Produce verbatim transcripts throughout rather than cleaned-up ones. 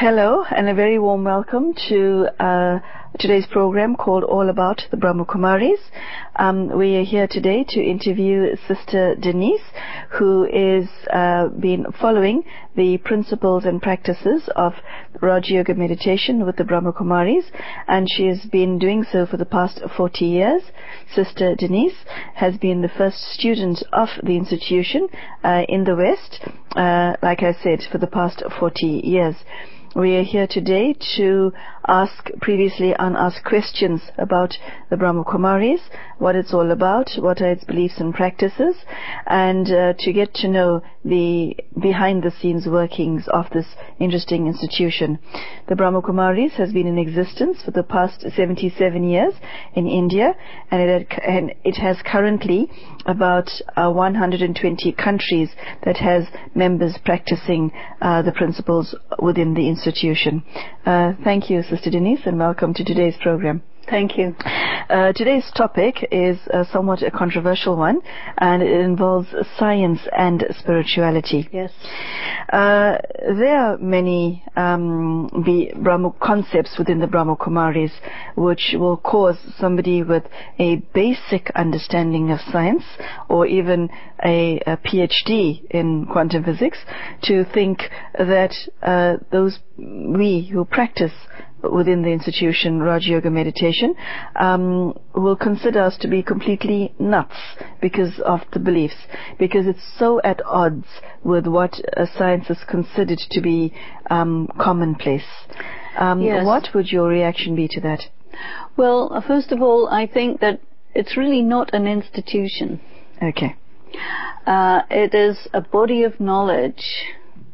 Hello and a very warm welcome to uh, today's program called All About the Brahma Kumaris. Um, we are here today to interview Sister Denise, who is uh, been following the principles and practices of Raja Yoga meditation with the Brahma Kumaris, and she has been doing so for the past forty years. Sister Denise has been the first student of the institution uh, in the West, uh, like I said, for the past forty years. We are here today to ask previously unasked questions about the Brahma Kumaris, what it's all about, what are its beliefs and practices, and uh, to get to know the behind-the-scenes workings of this interesting institution. The Brahma Kumaris has been in existence for the past seventy-seven years in India, and it, had, and it has currently about uh, one hundred twenty countries that has members practicing uh, the principles within the institution. Uh, thank you, Sister Denise, and welcome to today's program. Thank you. Uh, today's topic is uh, somewhat a controversial one, and it involves science and spirituality. Yes. Uh, there are many um, the Brahma concepts within the Brahma Kumaris which will cause somebody with a basic understanding of science or even a, a PhD in quantum physics to think that uh, those we who practice within the institution Raja Yoga meditation um, will consider us to be completely nuts because of the beliefs, because it's so at odds with what uh, science is considered to be um, commonplace. Um, yes. What would your reaction be to that? Well, first of all, I think that it's really not an institution. Okay. Uh, it is a body of knowledge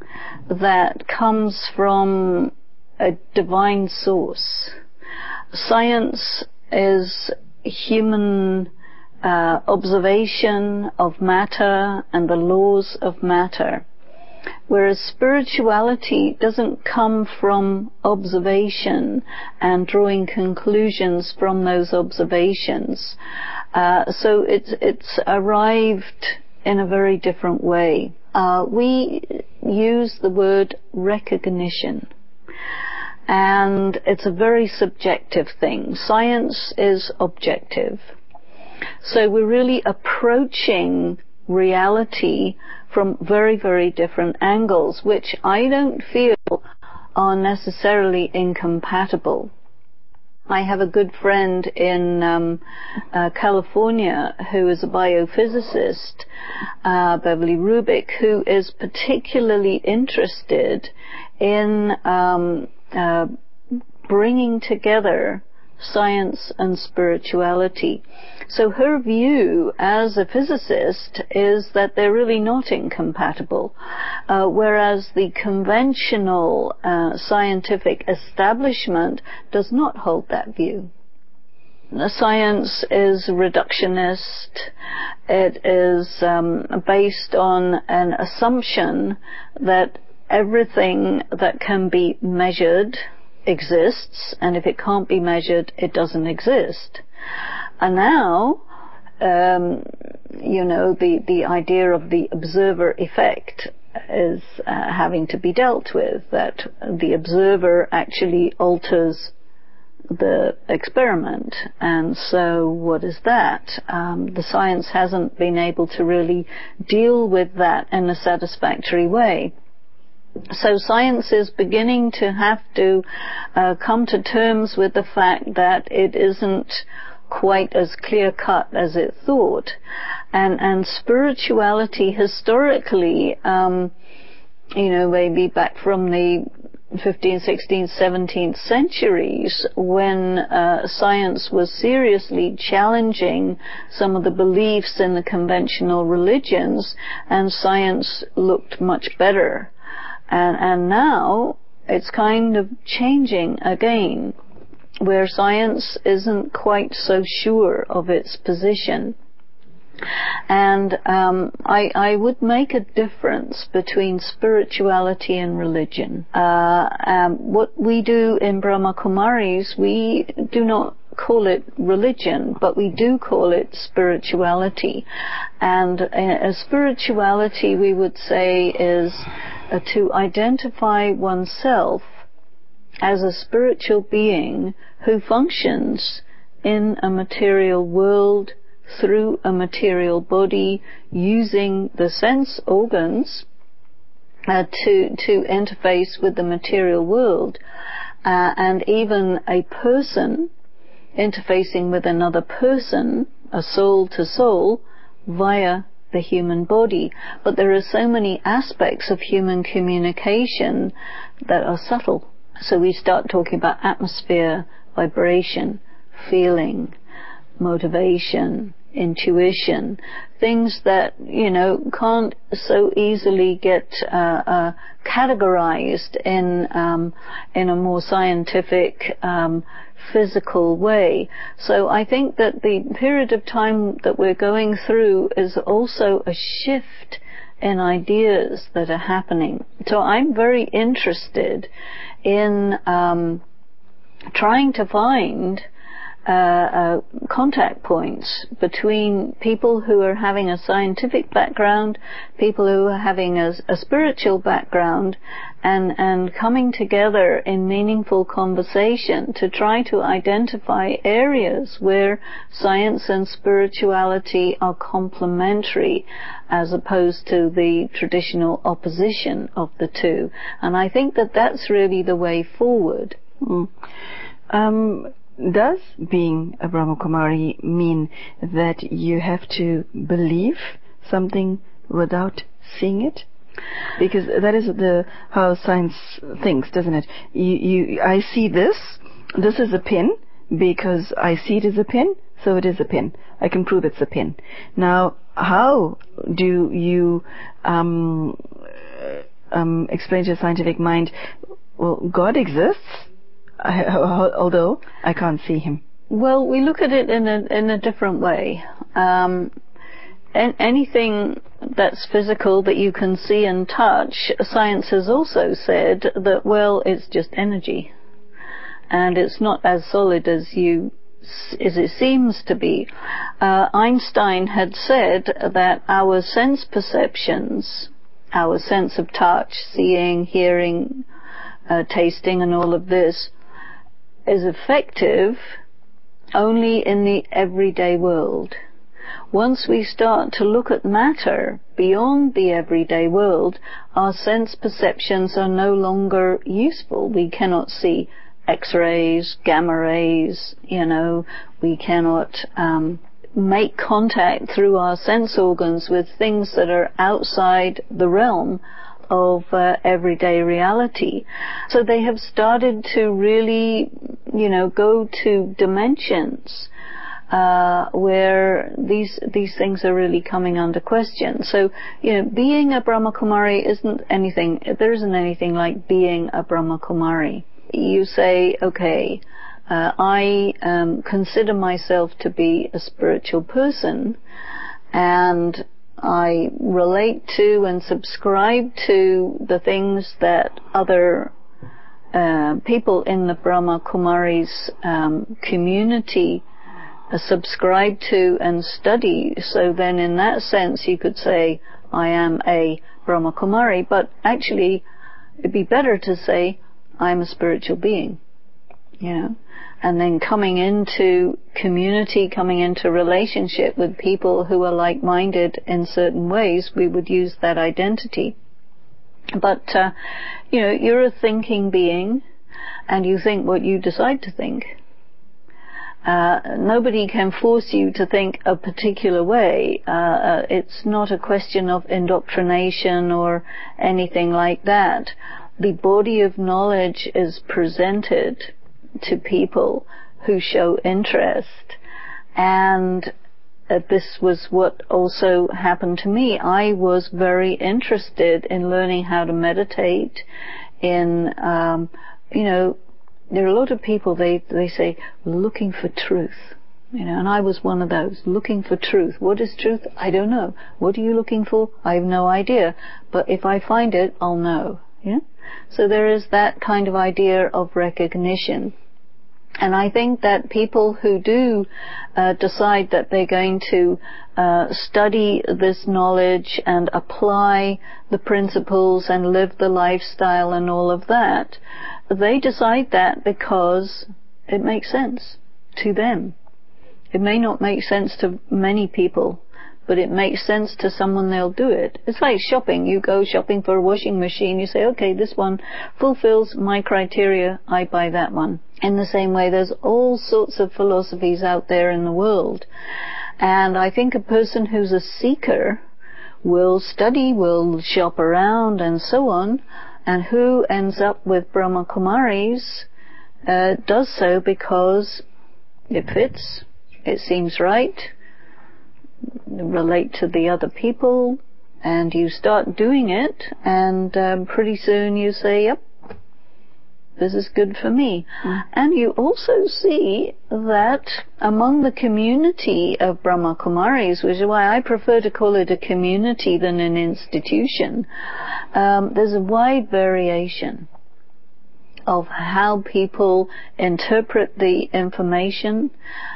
that comes from a divine source. Science is human uh, observation of matter and the laws of matter, whereas spirituality doesn't come from observation and drawing conclusions from those observations. Uh, so it's, it's arrived in a very different way. Uh, we use the word recognition. And it's a very subjective thing. Science is objective. So we're really approaching reality from very, very different angles, which I don't feel are necessarily incompatible. I have a good friend in um, uh, California who is a biophysicist, uh, Beverly Rubik, who is particularly interested in um, uh, bringing together science and spirituality. So her view as a physicist is that they're really not incompatible, uh, whereas the conventional uh, scientific establishment does not hold that view. The science is reductionist. It is um, based on an assumption that everything that can be measured exists, and if it can't be measured, it doesn't exist. And now, um, you know, the, the idea of the observer effect is uh, having to be dealt with, that the observer actually alters the experiment. And so what is that? Um, the science hasn't been able to really deal with that in a satisfactory way. So science is beginning to have to uh, come to terms with the fact that it isn't quite as clear-cut as it thought. And, and spirituality historically, um, you know, maybe back from the fifteenth, sixteenth, seventeenth centuries, when uh, science was seriously challenging some of the beliefs in the conventional religions, and science looked much better. And, and now it's kind of changing again, where science isn't quite so sure of its position. And um, I, I would make a difference between spirituality and religion. Uh, um, what we do in Brahma Kumaris, we do not call it religion, but we do call it spirituality. And uh, spirituality, we would say, is uh, to identify oneself as a spiritual being who functions in a material world through a material body, using the sense organs uh, to to interface with the material world, uh, and even a person interfacing with another person, a soul to soul, via the human body. But there are so many aspects of human communication that are subtle. So we start talking about atmosphere, vibration, feeling, motivation, intuition, things that, you know, can't so easily get uh, uh, categorized in um, in a more scientific, um, physical way. So I think that the period of time that we're going through is also a shift in ideas that are happening. So I'm very interested in um, trying to find Uh, uh, contact points between people who are having a scientific background, people who are having a, a spiritual background, and, and coming together in meaningful conversation to try to identify areas where science and spirituality are complementary as opposed to the traditional opposition of the two. And I think that that's really the way forward. Mm. Um, Does being a Brahmakumari mean that you have to believe something without seeing it? Because that is the how science thinks, doesn't it? You, you, I see this. This is a pin because I see it as a pin, so it is a pin. I can prove it's a pin. Now, how do you um, um, explain to your scientific mind? Well, God exists. I, although I can't see him. Well, we look at it in a in a different way. Um, and anything that's physical that you can see and touch, science has also said that, well, it's just energy, and it's not as solid as you as it seems to be. Uh, Einstein had said that our sense perceptions, our sense of touch, seeing, hearing, uh, tasting, and all of this, is effective only in the everyday world. Once we start to look at matter beyond the everyday world, our sense perceptions are no longer useful. We cannot see X-rays, gamma rays, you know, we cannot um, make contact through our sense organs with things that are outside the realm of uh, everyday reality. So they have started to really, you know, go to dimensions uh, where these these things are really coming under question. So, you know, being a Brahmakumari isn't anything, there isn't anything like being a Brahmakumari. You say, okay, uh, I um, consider myself to be a spiritual person, and I relate to and subscribe to the things that other uh, people in the Brahma Kumaris um, community uh, subscribe to and study. So then in that sense you could say, I am a Brahma Kumari, but actually it'd be better to say, I'm a spiritual being, you know. And then coming into community, coming into relationship with people who are like-minded in certain ways, we would use that identity. But, uh, you know, you're a thinking being, and you think what you decide to think. Uh, nobody can force you to think a particular way. Uh, uh, it's not a question of indoctrination or anything like that. The body of knowledge is presented to people who show interest, and uh, this was what also happened to me. I was very interested in learning how to meditate, in um, you know, there are a lot of people, they they say looking for truth, you know, and I was one of those, looking for truth. What is truth? I don't know. What are you looking for? I have no idea, but if I find it, I'll know. Yeah. So there is that kind of idea of recognition. And I think that people who do uh, decide that they're going to uh, study this knowledge and apply the principles and live the lifestyle and all of that, they decide that because it makes sense to them. It may not make sense to many people, but it makes sense to someone, they'll do it. It's like shopping. You go shopping for a washing machine, you say, okay, this one fulfills my criteria, I buy that one. In the same way, there's all sorts of philosophies out there in the world. And I think a person who's a seeker will study, will shop around and so on, and who ends up with Brahma Kumaris uh, does so because it fits, it seems right, relate to the other people, and you start doing it, and um, pretty soon you say, yep, this is good for me. Mm. And you also see that among the community of Brahma Kumaris, which is why I prefer to call it a community than an institution, um, there's a wide variation of how people interpret the information,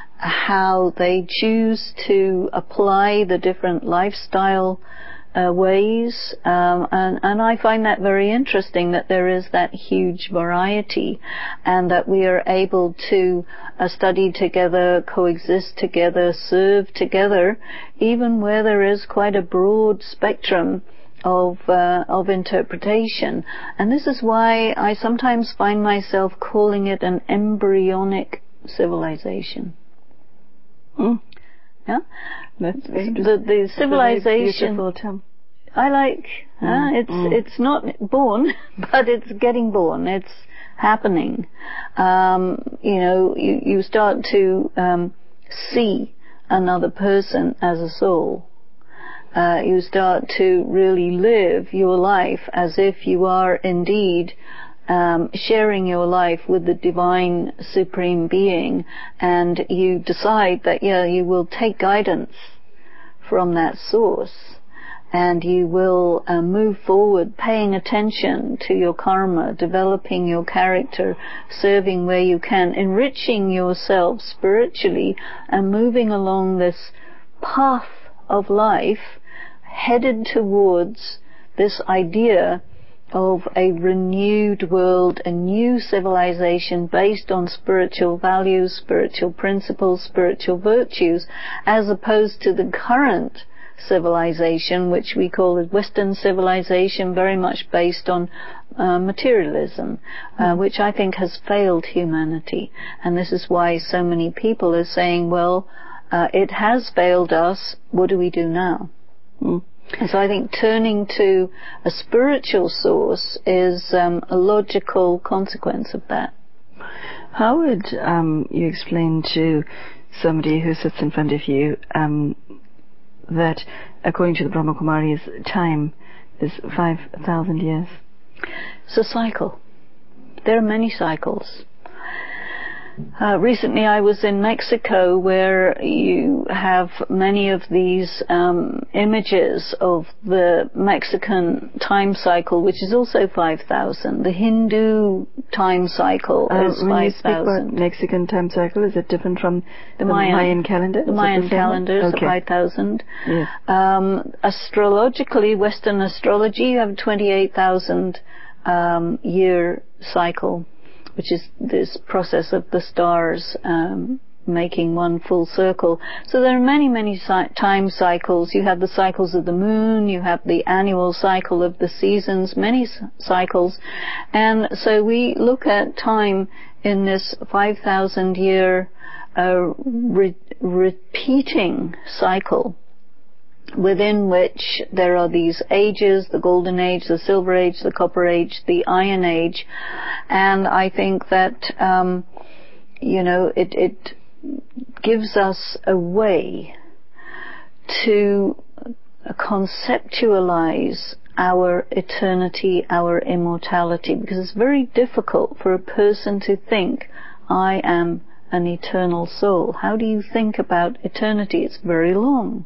how they choose to apply the different lifestyle uh, ways, um, and, and I find that very interesting, that there is that huge variety, and that we are able to uh, study together, coexist together, serve together, even where there is quite a broad spectrum of uh, of interpretation. And this is why I sometimes find myself calling it an embryonic civilization. Mm. Yeah, That's the the civilization. Beautiful term. I like. Mm. Uh, it's mm. it's not born, but it's getting born. It's happening. Um, you know, you you start to um, see another person as a soul. Uh, you start to really live your life as if you are indeed Um, sharing your life with the divine supreme being, and you decide that, yeah, you will take guidance from that source, and you will uh, move forward paying attention to your karma, developing your character, serving where you can, enriching yourself spiritually, and moving along this path of life headed towards this idea of a renewed world, a new civilization based on spiritual values, spiritual principles, spiritual virtues, as opposed to the current civilization, which we call a Western civilization, very much based on uh, materialism, uh, mm. which I think has failed humanity. And this is why so many people are saying, well, uh, it has failed us, what do we do now? Mm. And so I think turning to a spiritual source is um, a logical consequence of that. How would um, you explain to somebody who sits in front of you um, that, according to the Brahma Kumaris, time is five thousand years? It's a cycle. There are many cycles. Uh, recently I was in Mexico, where you have many of these um, images of the Mexican time cycle, which is also five thousand. The Hindu time cycle uh, is when five thousand. When you speak about Mexican time cycle, is it different from the, the Mayan, Mayan calendar? The is Mayan the calendar is okay. five thousand. Yes. Um, astrologically, Western astrology, you have a twenty-eight thousand um, year cycle, which is this process of the stars um, making one full circle. So there are many, many si- time cycles. You have the cycles of the moon, you have the annual cycle of the seasons, many s- cycles. And so we look at time in this five thousand year uh, re- repeating cycle, within which there are these ages, the golden age, the silver age, the copper age, the iron age. And I think that, um, you know, it, it gives us a way to conceptualize our eternity, our immortality, because it's very difficult for a person to think, I am an eternal soul. How do you think about eternity? It's very long.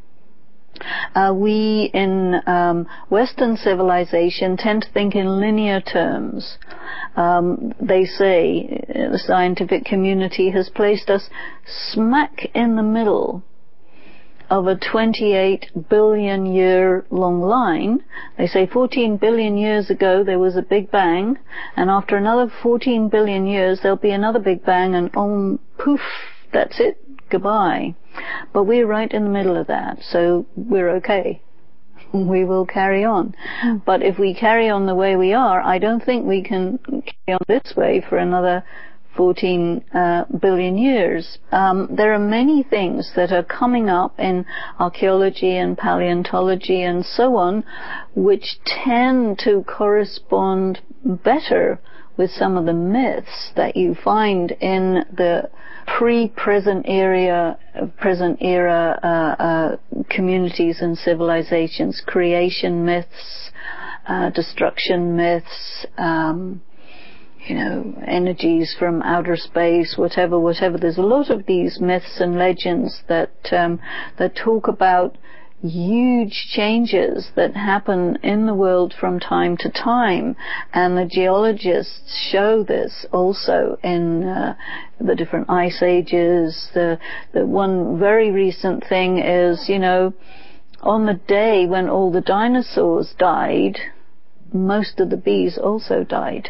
Uh, we in um, Western civilization tend to think in linear terms. Um, they say uh, the scientific community has placed us smack in the middle of a twenty-eight billion year long line. They say fourteen billion years ago there was a Big Bang, and after another fourteen billion years there'll be another Big Bang, and oh, poof, that's it, goodbye. But we're right in the middle of that, so we're okay. We will carry on. But if we carry on the way we are, I don't think we can carry on this way for another fourteen uh, billion years. Um, there are many things that are coming up in archaeology and paleontology and so on, which tend to correspond better with some of the myths that you find in the pre-present era, present era uh, uh, communities and civilizations. Creation myths, uh, destruction myths, um, you know, energies from outer space, whatever, whatever. There's a lot of these myths and legends that um, that talk about huge changes that happen in the world from time to time, and the geologists show this also in uh, the different ice ages. The, the one very recent thing is, you know, on the day when all the dinosaurs died, most of the bees also died.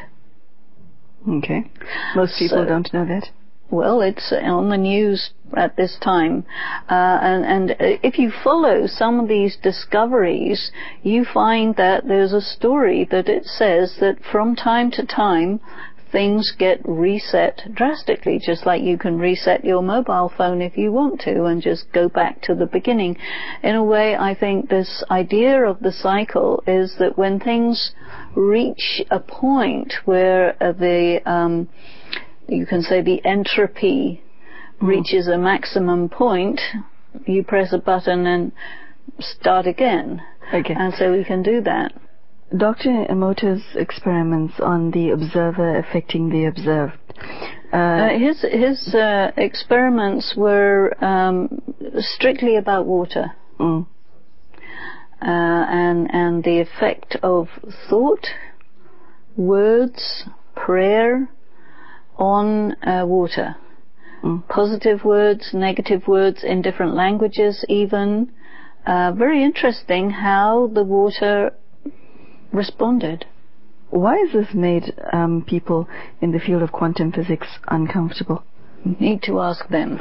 Okay. Most people So, don't know that. Well, it's on the news at this time. Uh, and, and if you follow some of these discoveries, you find that there's a story that it says that from time to time, things get reset drastically, just like you can reset your mobile phone if you want to and just go back to the beginning. In a way, I think this idea of the cycle is that when things reach a point where uh, the, um, you can say the entropy mm. reaches a maximum point, you press a button and start again. Okay. And so we can do that. Doctor Emoto's experiments on the observer affecting the observed. Uh, uh, his his uh, experiments were um, strictly about water, mm. uh, and and the effect of thought, words, prayer on uh, water. Mm. Positive words, negative words in different languages, even. Uh, very interesting how the water responded. Why has this made um, people in the field of quantum physics uncomfortable? You need to ask them.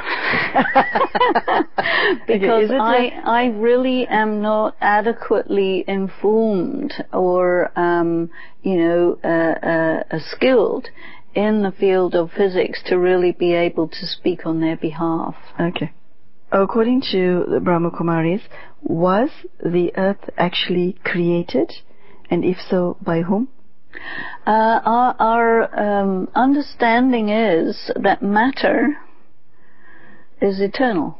Because okay, I, I really am not adequately informed or, um, you know, uh, uh, skilled in the field of physics to really be able to speak on their behalf. Okay. According to the Brahma Kumaris, was the earth actually created? And if so, by whom? Uh, our our um, understanding is that matter is eternal.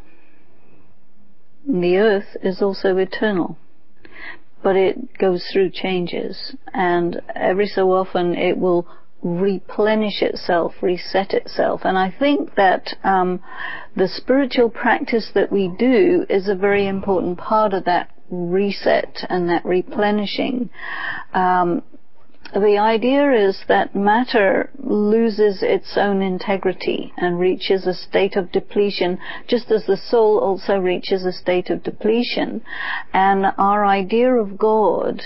The earth is also eternal. But it goes through changes. And every so often it will replenish itself, reset itself. And I think that um, the spiritual practice that we do is a very important part of that reset and that replenishing. Um, the idea is that matter loses its own integrity and reaches a state of depletion, just as the soul also reaches a state of depletion. And our idea of God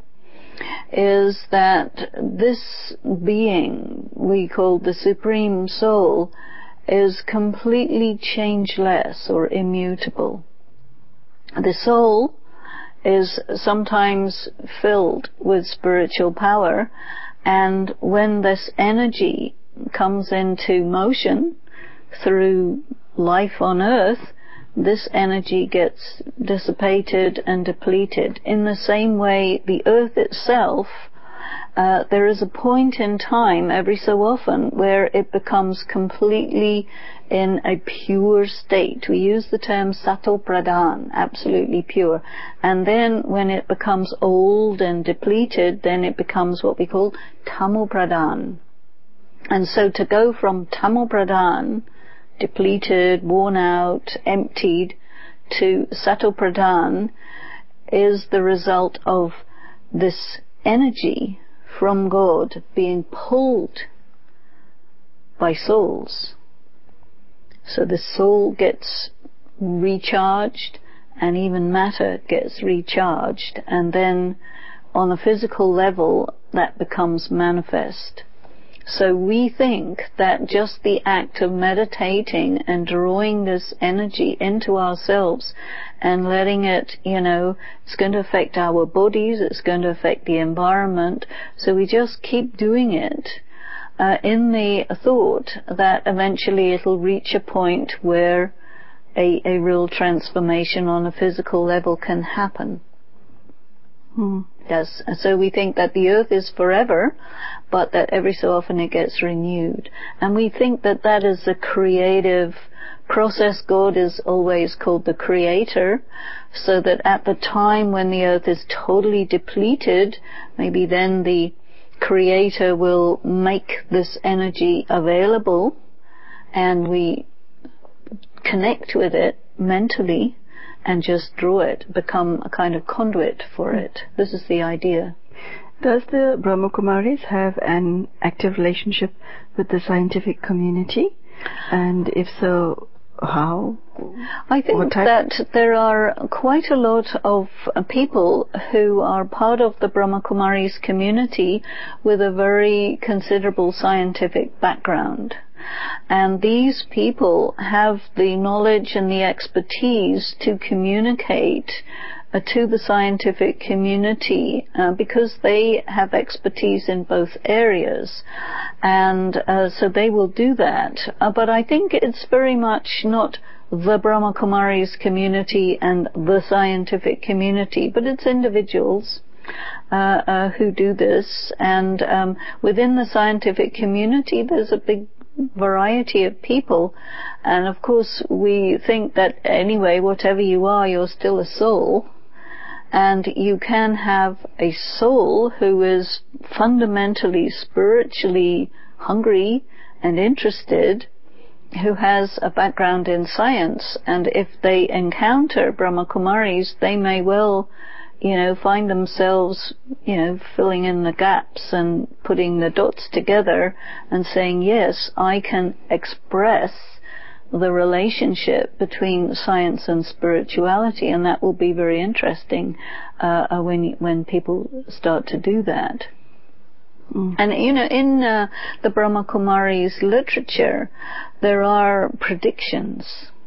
is that this being we call the Supreme Soul is completely changeless or immutable. The soul is sometimes filled with spiritual power, and when this energy comes into motion through life on earth, this energy gets dissipated and depleted. In the same way, the earth itself, uh, there is a point in time every so often where it becomes completely in a pure state. We use the term sato pradhan, absolutely pure. And then when it becomes old and depleted, then it becomes what we call tamo pradhan. And so to go from tamo pradhan, depleted, worn out, emptied, to sato pradhan is the result of this energy from God being pulled by souls. So the soul gets recharged and even matter gets recharged, and then on a physical level that becomes manifest. So we think that just the act of meditating and drawing this energy into ourselves and letting it, you know, it's going to affect our bodies, it's going to affect the environment, so we just keep doing it uh, in the thought that eventually it'll reach a point where a, a real transformation on a physical level can happen. Hmm. Yes, so we think that the earth is forever, but that every so often it gets renewed. And we think that that is a creative process. God is always called the creator, so that at the time when the earth is totally depleted, maybe then the creator will make this energy available, and we connect with it mentally and just draw it, become a kind of conduit for it. This is the idea. Does the Brahma Kumaris have an active relationship with the scientific community? And if so, how? I think that there are quite a lot of people who are part of the Brahma Kumaris community with a very considerable scientific background. And these people have the knowledge and the expertise to communicate uh, to the scientific community uh, because they have expertise in both areas. And uh, so they will do that. Uh, but I think it's very much not the Brahma Kumaris community and the scientific community, but it's individuals uh, uh, who do this. And um, within the scientific community, there's a big variety of people, and of course we think that anyway, whatever you are, you're still a soul, and you can have a soul who is fundamentally spiritually hungry and interested, who has a background in science, and if they encounter Brahma Kumaris, they may well, you know, find themselves, you know, filling in the gaps and putting the dots together and saying, yes, I can express the relationship between science and spirituality, and that will be very interesting uh, when when people start to do that. Mm. And, you know, in uh, the Brahma Kumaris literature, there are predictions.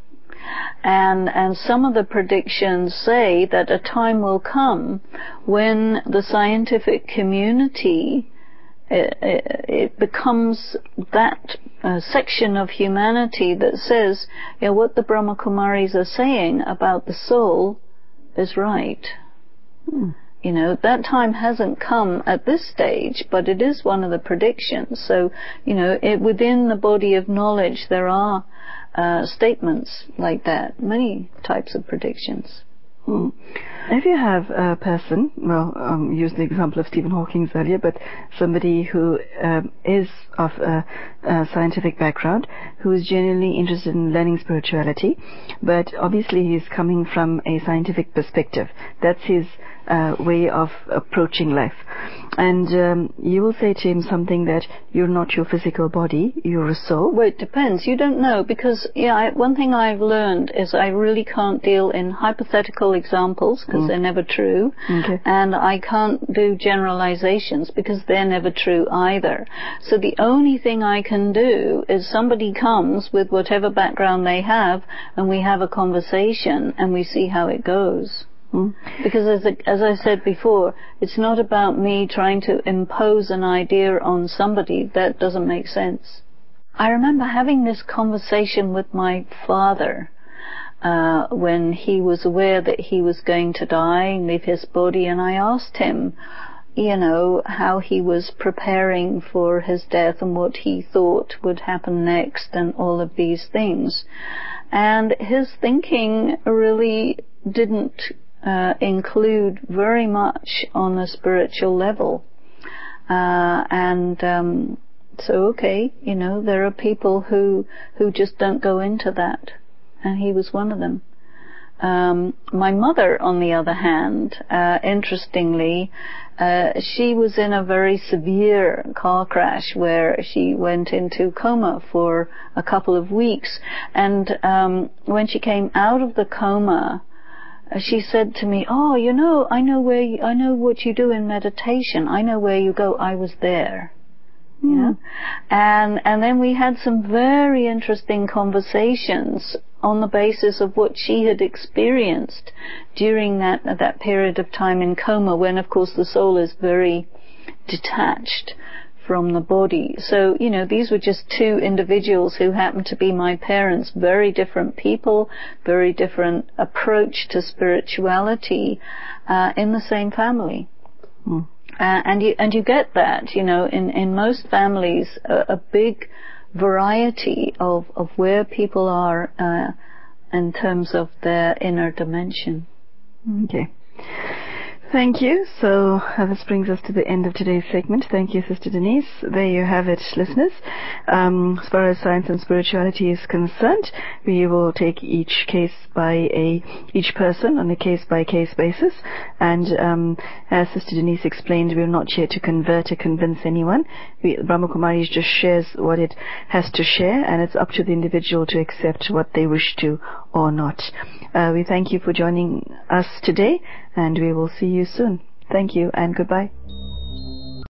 And, and some of the predictions say that a time will come when the scientific community, it, it becomes that uh, section of humanity that says, you know, what the Brahma Kumaris are saying about the soul is right. Hmm. You know, that time hasn't come at this stage, but it is one of the predictions. So, you know, it, within the body of knowledge there are Uh, statements like that, many types of predictions. Hmm. If you have a person, well, um, use the example of Stephen Hawking earlier, but somebody who um, is of a, a scientific background, who is genuinely interested in learning spirituality, but obviously he's coming from a scientific perspective. That's his uh, way of approaching life. And um, you will say to him something that you're not your physical body, you're a soul. Well, it depends. You don't know, because yeah, I, one thing I've learned is I really can't deal in hypothetical examples because mm. they're never true, okay. and I can't do generalizations because they're never true either. So the only thing I can do is somebody comes with whatever background they have, and we have a conversation and we see how it goes. Because as, as I said before, it's not about me trying to impose an idea on somebody. That doesn't make sense. I remember having this conversation with my father uh, when he was aware that he was going to die and leave his body, and I asked him, you know, how he was preparing for his death and what he thought would happen next and all of these things. And his thinking really didn't Uh, include very much on a spiritual level. Uh, and um, so, okay, you know, there are people who who just don't go into that. And he was one of them. Um, my mother, on the other hand, uh, interestingly, uh, she was in a very severe car crash where she went into coma for a couple of weeks. And um, when she came out of the coma, uh, she said to me, "Oh, you know, I know where you, I know what you do in meditation. I know where you go. I was there." You know? And and then we had some very interesting conversations on the basis of what she had experienced during that that period of time in coma, when of course the soul is very detached from the body. So, you know, these were just two individuals who happened to be my parents, very different people, very different approach to spirituality, uh, in the same family. Mm. Uh, and you and you get that, you know, in, in most families, a, a big variety of, of where people are uh, in terms of their inner dimension. Okay. Thank you. So uh, this brings us to the end of today's segment. Thank you, Sister Denise. There you have it, listeners. Um, as far as science and spirituality is concerned, we will take each case by a each person on a case-by-case basis. And um, as Sister Denise explained, we're not here to convert or convince anyone. We, Brahma Kumaris just shares what it has to share, and it's up to the individual to accept what they wish to or not. Uh, we thank you for joining us today, and we will see you soon. Thank you and goodbye.